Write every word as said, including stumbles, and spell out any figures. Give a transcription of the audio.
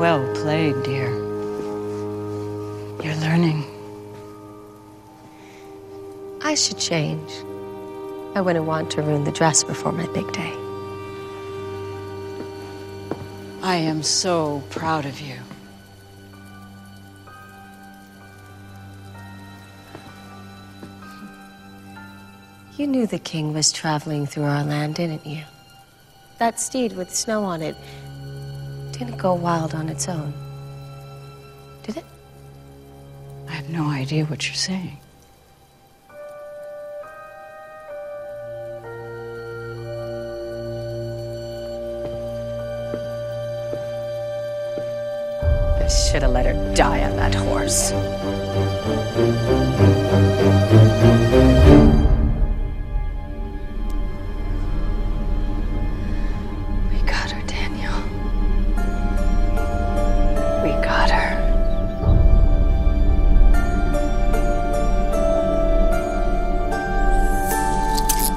Well played, dear. You're learning. I should change. I wouldn't want to ruin the dress before my big day. I am so proud of you. You knew the king was traveling through our land, didn't you? That steed with snow on it didn't go wild on its own, did it? I have no idea what you're saying. I should have let her die on that horse.